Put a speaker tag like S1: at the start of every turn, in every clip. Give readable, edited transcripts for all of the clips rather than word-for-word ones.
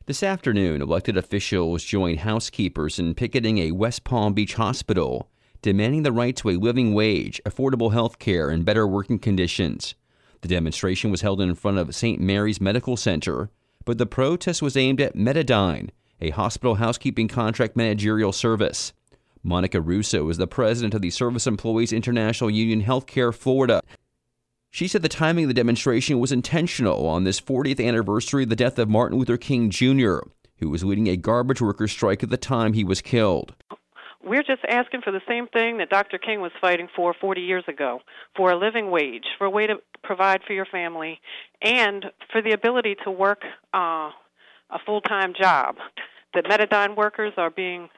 S1: This afternoon, elected officials joined housekeepers in picketing a West Palm Beach hospital, demanding the right to a living wage, affordable health care, and better working conditions. The demonstration was held in front of St. Mary's Medical Center, but the protest was aimed at Metadyne, a hospital housekeeping contract managerial service. Monica Russo is the president of the Service Employees International Union Healthcare Florida. She said the timing of the demonstration was intentional on this 40th anniversary of the death of Martin Luther King Jr., who was leading a garbage worker strike at the time he was killed.
S2: We're just asking for the same thing that Dr. King was fighting for 40 years ago, for a living wage, for a way to provide for your family, and for the ability to work a full-time job. The Metadyne workers are being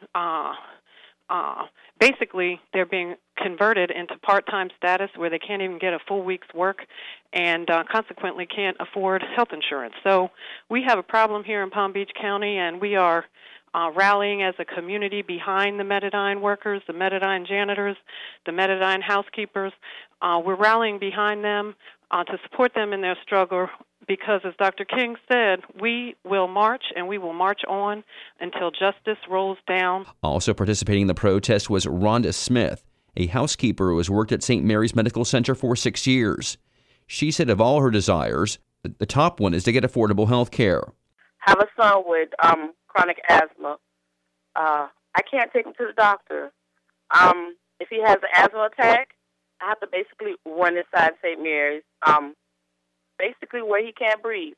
S2: basically, they're being converted into part-time status where they can't even get a full week's work and consequently can't afford health insurance. So we have a problem here in Palm Beach County, and we are rallying as a community behind the Metadyne workers, the Metadyne janitors, the Metadyne housekeepers. We're rallying behind them to support them in their struggle because, as Dr. King said, we will march and we will march on until justice rolls down.
S1: Also participating in the protest was Rhonda Smith, a housekeeper who has worked at St. Mary's Medical Center for 6 years. She said of all her desires, the top one is to get affordable health care.
S3: Have a son with chronic asthma. I can't take him to the doctor. If he has an asthma attack, I have to basically run inside St. Mary's, basically where he can't breathe.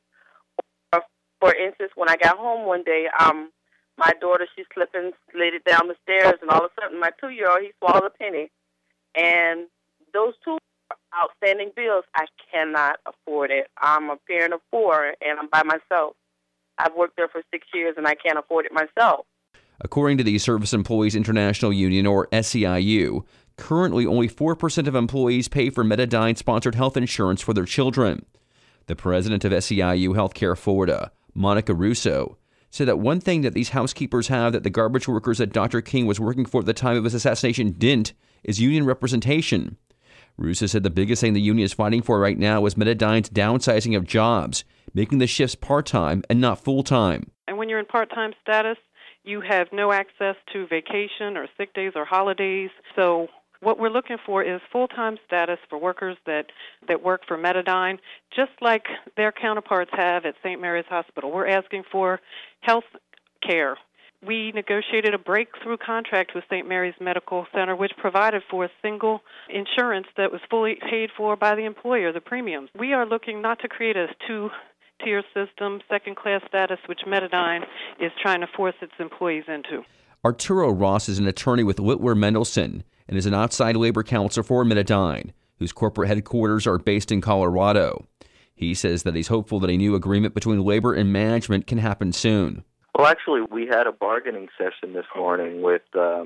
S3: For instance, when I got home one day, my daughter, she slipped and slid it down the stairs, and all of a sudden my 2-year-old, he swallowed a penny. And those two outstanding bills, I cannot afford it. I'm a parent of 4, and I'm by myself. I've worked there for 6 years, and I can't afford it myself.
S1: According to the Service Employees International Union, or SEIU, currently only 4% of employees pay for Metadyne-sponsored health insurance for their children. The president of SEIU Healthcare Florida, Monica Russo, said that one thing that these housekeepers have that the garbage workers that Dr. King was working for at the time of his assassination didn't is union representation. Russo said the biggest thing the union is fighting for right now is Metadyne's downsizing of jobs, making the shifts part-time and not full-time.
S2: And when you're in part-time status, you have no access to vacation or sick days or holidays. So what we're looking for is full-time status for workers that work for Metadyne, just like their counterparts have at St. Mary's Hospital. We're asking for health care. We negotiated a breakthrough contract with St. Mary's Medical Center, which provided for a single insurance that was fully paid for by the employer, the premiums. We are looking not to create a two-tier system, second-class status, which Metadyne is trying to force its employees into.
S1: Arturo Ross is an attorney with Littler Mendelson and is an outside labor counsel for Metadyne, whose corporate headquarters are based in Colorado. He says that he's hopeful that a new agreement between labor and management can happen soon.
S4: Well, actually, we had a bargaining session this morning with the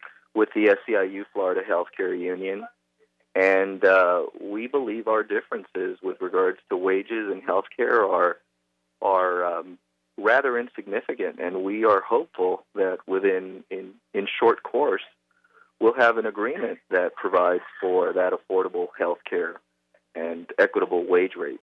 S4: SEIU Florida Healthcare Union, and we believe our differences with regards to wages and health care are rather insignificant, and we are hopeful that in short course we'll have an agreement that provides for that affordable health care and equitable wage rates.